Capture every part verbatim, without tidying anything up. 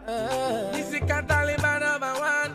Easy can Taliban number one.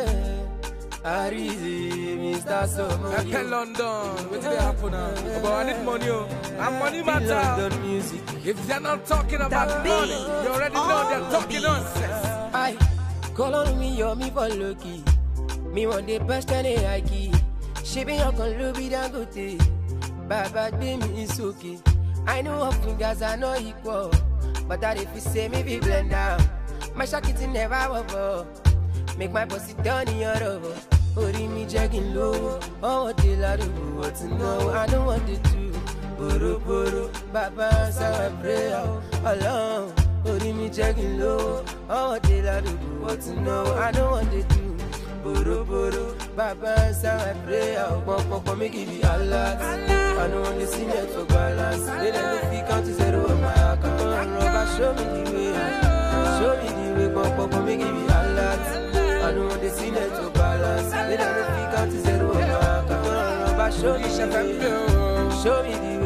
Arizi, Mister Somo. I tell London, what's they happen now? But I need money, oh. And money matter. London music. If they're not talking about money, you already know they're talking nonsense. I call on me, you're me for lucky. Me want the best and a high key. She be on Luby Dangote. Baba be me is okay. I know of fingers are not equal. But that if you say me be blend down. My shakity never over. Make my pussy down in your over. Ori me jagging low. Oh, what the I do what to know. I don't want to do. Boro boro. Baba so I pray alone. Ori me jagging low. Oh, what the I do what to know. I don't want to do. Boro boro. Baba so I pray out. Pop pop me give you a lot. I don't want to see it for balance. They don't think count to zero on my account. Rubber show me the way. Show me the way. Pop pop me give you a lot. I know the scene to balance. They don't think out to zero. But show me the way. Show me the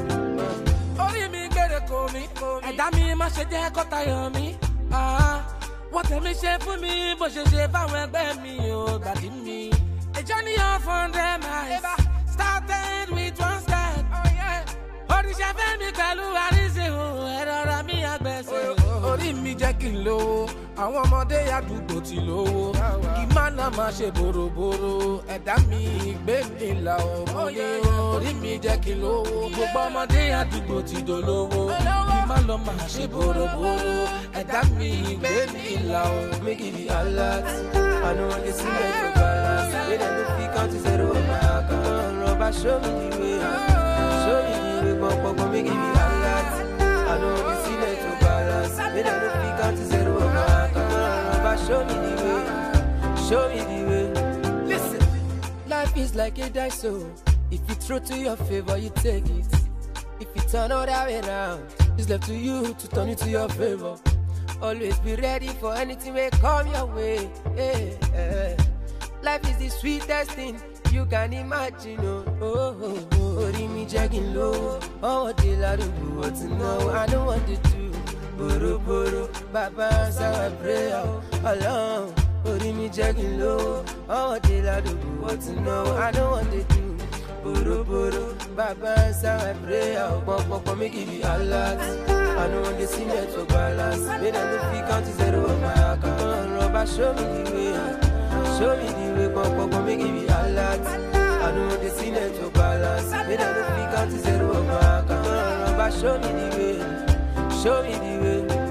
way. Only me get a call me. And that me must say they got tired me. Ah, what a mission for me, but she say if I went by me, oh, that in me. A journey off on them eyes. Started with one step. Oh yeah. Oh, the chef and me kalu arize oh, erora mi agbese. Ori mi jẹ́ kí n lówó, àwọn ọmọdé àdúgbò ti lówó. Kí má náà má ṣe bòròbòrò, ẹ̀dá mi gbé mi là ọmọ ní. Ori mi jẹ́ kí n lówó, gbogbo ọmọdé àdúgbò ti dolówó. Kí má lọ má ṣe bòròbòrò, ẹ̀dá mi gbé mi là ọmọ. Me give you a lot. I know the scene to balance. They don't think out to zero on my account. Rubber show me the way. Show me the way. Pop pop me give you a lot. I know the scene to balance. They don't think out to zero on my account. Rubber show me the way. Show me the way. Listen, life is like a dice, so if you throw to your favor, you take it. If you turn all that way around, it's left to you to turn it to your favor. Always be ready for anything may come your way. Hey, hey. Life is the sweetest thing you can imagine. Oh, oh, oh, oh. Ori mi jagging low. Oh, what the I do what to know. I don't want to do. Boro boro. Baba so I pray alone. Ori mi jagging low. Oh, what the I do what to know. I don't want to do. Boro boro. Baba so I pray out. Pop pop me give you a lot. I know the scene to balance. They don't think count to zero on my account. Rubber show me the way. Show me the way. Pop pop me give you a lot. I know the scene to balance. They don't think count to zero on my account. Rubber show me the way. Show me the way.